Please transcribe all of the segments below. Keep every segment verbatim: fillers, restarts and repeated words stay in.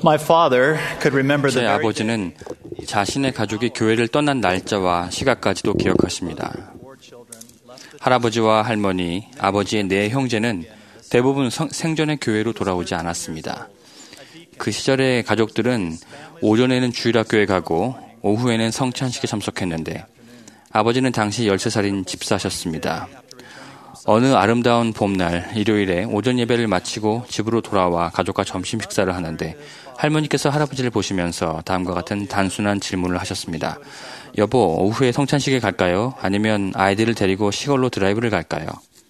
My father could remember 제 the very 아버지는 자신의 가족이 교회를 떠난 날짜와 시각까지도 기억하십니다. 할아버지와 할머니, 아버지의 네 형제는 대부분 성, 생전에 교회로 돌아오지 않았습니다. 그 시절의 가족들은 오전에는 주일학교에 가고 오후에는 성찬식에 참석했는데 아버지는 당시 열세 살인 집사셨습니다. 어느 아름다운 봄날 일요일에 오전 예배를 마치고 집으로 돌아와 가족과 점심 식사를 하는데 할머니께서 할아버지를 보시면서 다음과 같은 단순한 질문을 하셨습니다. 여보, 오후에 성찬식에 갈까요? 아니면 아이들을 데리고 시골로 드라이브를 갈까요?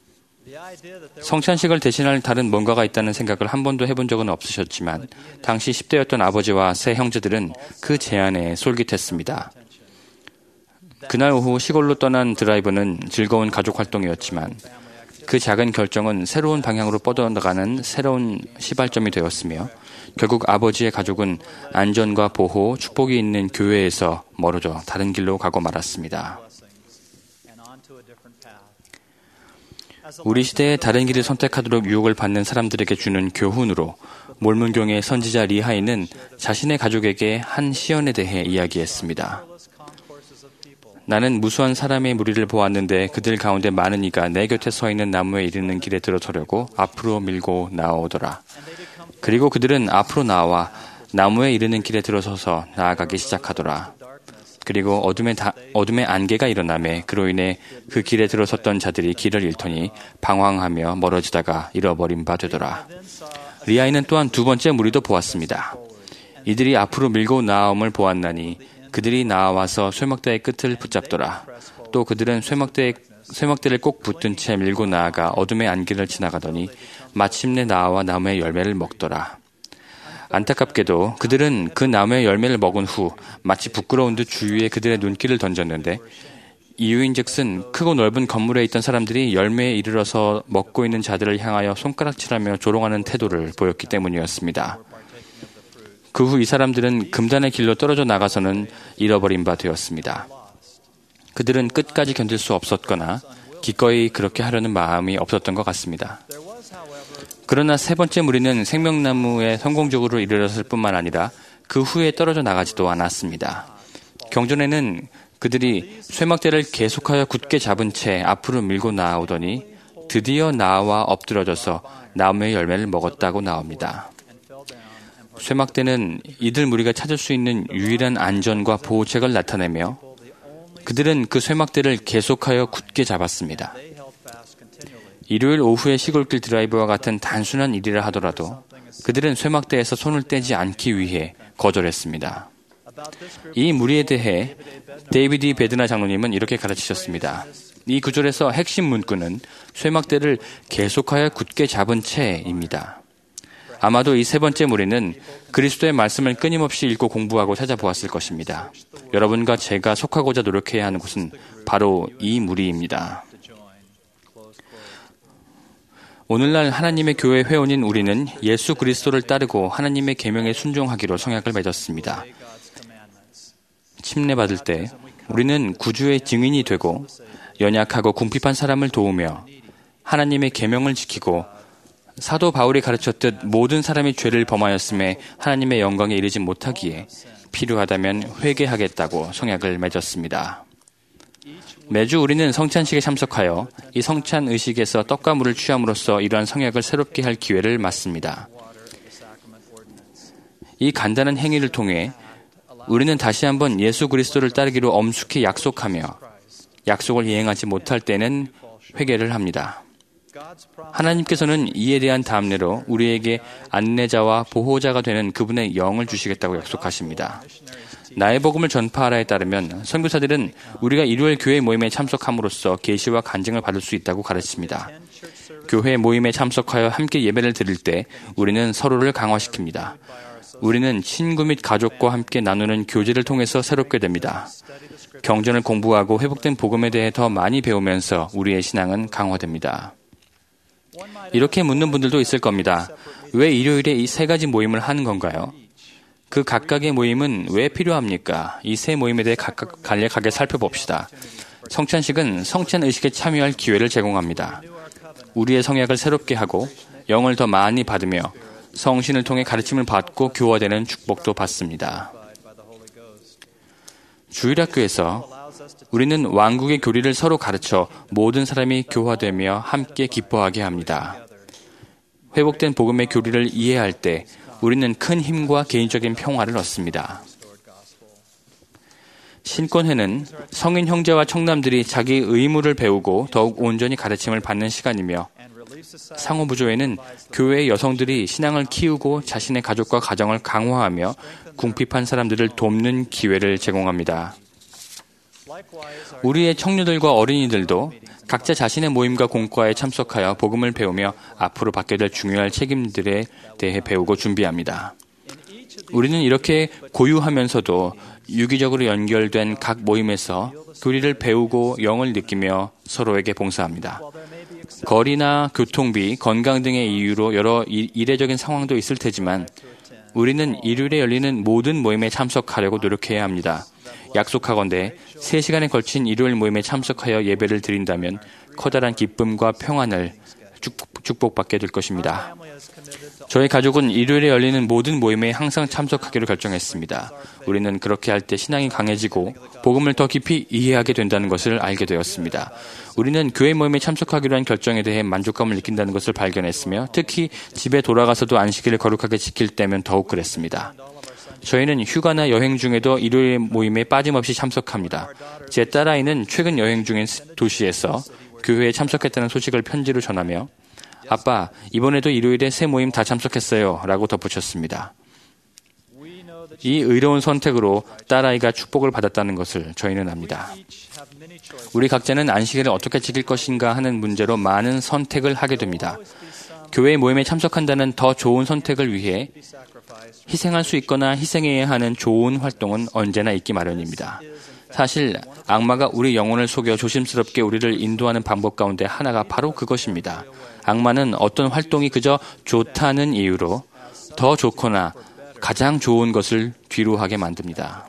성찬식을 대신할 다른 뭔가가 있다는 생각을 한 번도 해본 적은 없으셨지만 당시 십 대였던 아버지와 세 형제들은 그 제안에 솔깃했습니다. 그날 오후 시골로 떠난 드라이브는 즐거운 가족 활동이었지만 그 작은 결정은 새로운 방향으로 뻗어나가는 새로운 시발점이 되었으며 결국 아버지의 가족은 안전과 보호, 축복이 있는 교회에서 멀어져 다른 길로 가고 말았습니다. 우리 시대에 다른 길을 선택하도록 유혹을 받는 사람들에게 주는 교훈으로 몰문교의 선지자 리하이는 자신의 가족에게 한 시연에 대해 이야기했습니다. 나는 무수한 사람의 무리를 보았는데 그들 가운데 많은 이가 내 곁에 서 있는 나무에 이르는 길에 들어서려고 앞으로 밀고 나오더라. 그리고 그들은 앞으로 나와 나무에 이르는 길에 들어서서 나아가기 시작하더라. 그리고 어둠의, 다, 어둠의 안개가 일어나매 그로 인해 그 길에 들어섰던 자들이 길을 잃더니 방황하며 멀어지다가 잃어버린 바 되더라. 리아이는 또한 두 번째 무리도 보았습니다. 이들이 앞으로 밀고 나옴을 보았나니 그들이 나와서 쇠막대의 끝을 붙잡더라. 또 그들은 쇠막대의, 쇠막대를 꼭 붙든 채 밀고 나아가 어둠의 안개를 지나가더니 마침내 나와 나무의 열매를 먹더라. 안타깝게도 그들은 그 나무의 열매를 먹은 후 마치 부끄러운 듯 주위에 그들의 눈길을 던졌는데 이유인즉슨 크고 넓은 건물에 있던 사람들이 열매에 이르러서 먹고 있는 자들을 향하여 손가락질하며 조롱하는 태도를 보였기 때문이었습니다. 그 후 이 사람들은 금단의 길로 떨어져 나가서는 잃어버린 바 되었습니다. 그들은 끝까지 견딜 수 없었거나 기꺼이 그렇게 하려는 마음이 없었던 것 같습니다. 그러나 세 번째 무리는 생명나무에 성공적으로 이르렀을 뿐만 아니라 그 후에 떨어져 나가지도 않았습니다. 경전에는 그들이 쇠막대를 계속하여 굳게 잡은 채 앞으로 밀고 나오더니 드디어 나와 엎드러져서 나무의 열매를 먹었다고 나옵니다. 쇠막대는 이들 무리가 찾을 수 있는 유일한 안전과 보호책을 나타내며 그들은 그 쇠막대를 계속하여 굳게 잡았습니다. 일요일 오후의 시골길 드라이브와 같은 단순한 일이라 하더라도 그들은 쇠막대에서 손을 떼지 않기 위해 거절했습니다. 이 무리에 대해 데이비드 베드나 장로님은 이렇게 가르치셨습니다. 이 구절에서 핵심 문구는 쇠막대를 계속하여 굳게 잡은 채입니다. 아마도 이 세 번째 무리는 그리스도의 말씀을 끊임없이 읽고 공부하고 찾아보았을 것입니다. 여러분과 제가 속하고자 노력해야 하는 곳은 바로 이 무리입니다. 오늘날 하나님의 교회 회원인 우리는 예수 그리스도를 따르고 하나님의 계명에 순종하기로 성약을 맺었습니다. 침례받을 때 우리는 구주의 증인이 되고 연약하고 궁핍한 사람을 도우며 하나님의 계명을 지키고 사도 바울이 가르쳤듯 모든 사람이 죄를 범하였음에 하나님의 영광에 이르지 못하기에 필요하다면 회개하겠다고 성약을 맺었습니다. 매주 우리는 성찬식에 참석하여 이 성찬 의식에서 떡과 물을 취함으로써 이러한 성약을 새롭게 할 기회를 맞습니다. 이 간단한 행위를 통해 우리는 다시 한번 예수 그리스도를 따르기로 엄숙히 약속하며 약속을 이행하지 못할 때는 회개를 합니다. 하나님께서는 이에 대한 답례로 우리에게 안내자와 보호자가 되는 그분의 영을 주시겠다고 약속하십니다. 나의 복음을 전파하라에 따르면 선교사들은 우리가 일요일 교회 모임에 참석함으로써 계시와 간증을 받을 수 있다고 가르칩니다. 교회 모임에 참석하여 함께 예배를 드릴 때 우리는 서로를 강화시킵니다. 우리는 친구 및 가족과 함께 나누는 교제를 통해서 새롭게 됩니다. 경전을 공부하고 회복된 복음에 대해 더 많이 배우면서 우리의 신앙은 강화됩니다. 이렇게 묻는 분들도 있을 겁니다. 왜 일요일에 이 세 가지 모임을 하는 건가요? 그 각각의 모임은 왜 필요합니까? 이 세 모임에 대해 각각 간략하게 살펴봅시다. 성찬식은 성찬 의식에 참여할 기회를 제공합니다. 우리의 성약을 새롭게 하고 영을 더 많이 받으며 성신을 통해 가르침을 받고 교화되는 축복도 받습니다. 주일학교에서 우리는 왕국의 교리를 서로 가르쳐 모든 사람이 교화되며 함께 기뻐하게 합니다. 회복된 복음의 교리를 이해할 때 우리는 큰 힘과 개인적인 평화를 얻습니다. 신권회는 성인 형제와 청남들이 자기 의무를 배우고 더욱 온전히 가르침을 받는 시간이며, 상호부조회는 교회의 여성들이 신앙을 키우고 자신의 가족과 가정을 강화하며 궁핍한 사람들을 돕는 기회를 제공합니다. 우리의 청년들과 어린이들도 각자 자신의 모임과 공과에 참석하여 복음을 배우며 앞으로 받게 될 중요한 책임들에 대해 배우고 준비합니다. 우리는 이렇게 고유하면서도 유기적으로 연결된 각 모임에서 교리를 배우고 영을 느끼며 서로에게 봉사합니다. 거리나 교통비, 건강 등의 이유로 여러 이례적인 상황도 있을 테지만 우리는 일요일에 열리는 모든 모임에 참석하려고 노력해야 합니다. 약속하건대 세 시간에 걸친 일요일 모임에 참석하여 예배를 드린다면 커다란 기쁨과 평안을 축복받게 될 것입니다. 저희 가족은 일요일에 열리는 모든 모임에 항상 참석하기로 결정했습니다. 우리는 그렇게 할 때 신앙이 강해지고 복음을 더 깊이 이해하게 된다는 것을 알게 되었습니다. 우리는 교회 모임에 참석하기로 한 결정에 대해 만족감을 느낀다는 것을 발견했으며, 특히 집에 돌아가서도 안식일을 거룩하게 지킬 때면 더욱 그랬습니다. 저희는 휴가나 여행 중에도 일요일 모임에 빠짐없이 참석합니다. 제 딸아이는 최근 여행 중인 도시에서 교회에 참석했다는 소식을 편지로 전하며 아빠, 이번에도 일요일에 새 모임 다 참석했어요 라고 덧붙였습니다. 이 의로운 선택으로 딸아이가 축복을 받았다는 것을 저희는 압니다. 우리 각자는 안식일을 어떻게 지킬 것인가 하는 문제로 많은 선택을 하게 됩니다. 교회 모임에 참석한다는 더 좋은 선택을 위해 희생할 수 있거나 희생해야 하는 좋은 활동은 언제나 있기 마련입니다. 사실 악마가 우리 영혼을 속여 조심스럽게 우리를 인도하는 방법 가운데 하나가 바로 그것입니다. 악마는 어떤 활동이 그저 좋다는 이유로 더 좋거나 가장 좋은 것을 뒤로 하게 만듭니다.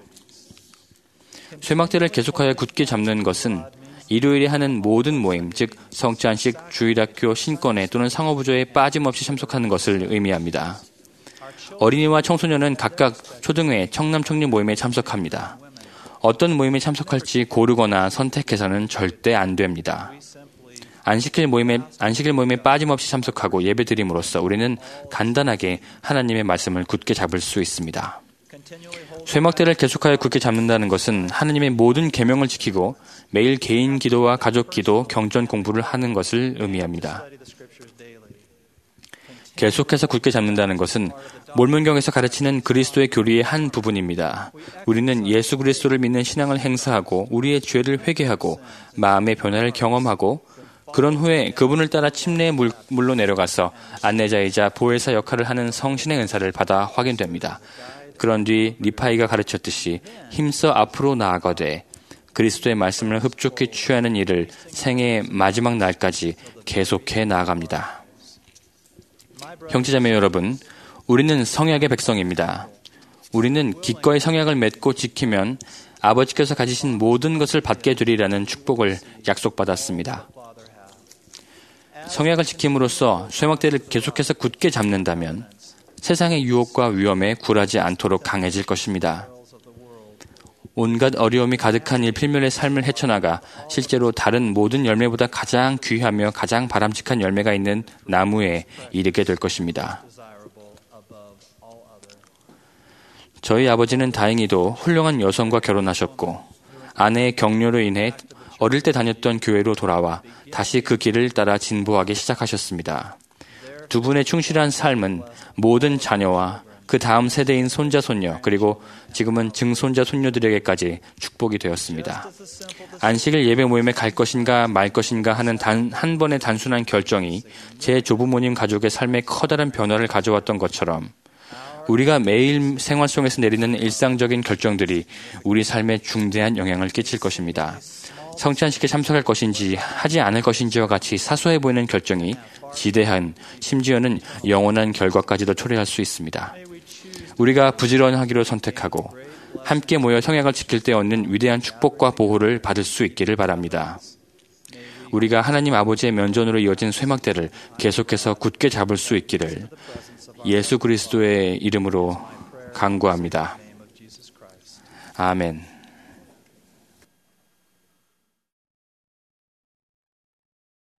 쇠막대를 계속하여 굳게 잡는 것은 일요일에 하는 모든 모임, 즉 성찬식, 주일학교, 신권회 또는 상호부조에 빠짐없이 참석하는 것을 의미합니다. 어린이와 청소년은 각각 초등회, 청남, 청년 모임에 참석합니다. 어떤 모임에 참석할지 고르거나 선택해서는 절대 안 됩니다. 안식일 모임에, 안식일 모임에 빠짐없이 참석하고 예배드림으로써 우리는 간단하게 하나님의 말씀을 굳게 잡을 수 있습니다. 쇠막대를 계속하여 굳게 잡는다는 것은 하나님의 모든 계명을 지키고 매일 개인 기도와 가족 기도, 경전 공부를 하는 것을 의미합니다. 계속해서 굳게 잡는다는 것은 몰문경에서 가르치는 그리스도의 교리의 한 부분입니다. 우리는 예수 그리스도를 믿는 신앙을 행사하고 우리의 죄를 회개하고 마음의 변화를 경험하고 그런 후에 그분을 따라 침례의 물, 물로 내려가서 안내자이자 보혜사 역할을 하는 성신의 은사를 받아 확인됩니다. 그런 뒤 니파이가 가르쳤듯이 힘써 앞으로 나아가되 그리스도의 말씀을 흡족히 취하는 일을 생애의 마지막 날까지 계속해 나아갑니다. 형제자매 여러분, 우리는 성약의 백성입니다. 우리는 기꺼이 성약을 맺고 지키면 아버지께서 가지신 모든 것을 받게 되리라는 축복을 약속받았습니다. 성약을 지킴으로써 쇠막대를 계속해서 굳게 잡는다면 세상의 유혹과 위험에 굴하지 않도록 강해질 것입니다. 온갖 어려움이 가득한 일필면의 삶을 헤쳐나가 실제로 다른 모든 열매보다 가장 귀하며 가장 바람직한 열매가 있는 나무에 이르게 될 것입니다. 저희 아버지는 다행히도 훌륭한 여성과 결혼하셨고 아내의 격려로 인해 어릴 때 다녔던 교회로 돌아와 다시 그 길을 따라 진보하기 시작하셨습니다. 두 분의 충실한 삶은 모든 자녀와 그 다음 세대인 손자, 손녀, 그리고 지금은 증손자, 손녀들에게까지 축복이 되었습니다. 안식일 예배 모임에 갈 것인가 말 것인가 하는 단, 한 번의 단순한 결정이 제 조부모님 가족의 삶에 커다란 변화를 가져왔던 것처럼 우리가 매일 생활 속에서 내리는 일상적인 결정들이 우리 삶에 중대한 영향을 끼칠 것입니다. 성찬식에 참석할 것인지 하지 않을 것인지와 같이 사소해 보이는 결정이 지대한, 심지어는 영원한 결과까지도 초래할 수 있습니다. 우리가 부지런하기로 선택하고 함께 모여 성약을 지킬 때 얻는 위대한 축복과 보호를 받을 수 있기를 바랍니다. 우리가 하나님 아버지의 면전으로 이어진 쇠막대를 계속해서 굳게 잡을 수 있기를 예수 그리스도의 이름으로 간구합니다. 아멘.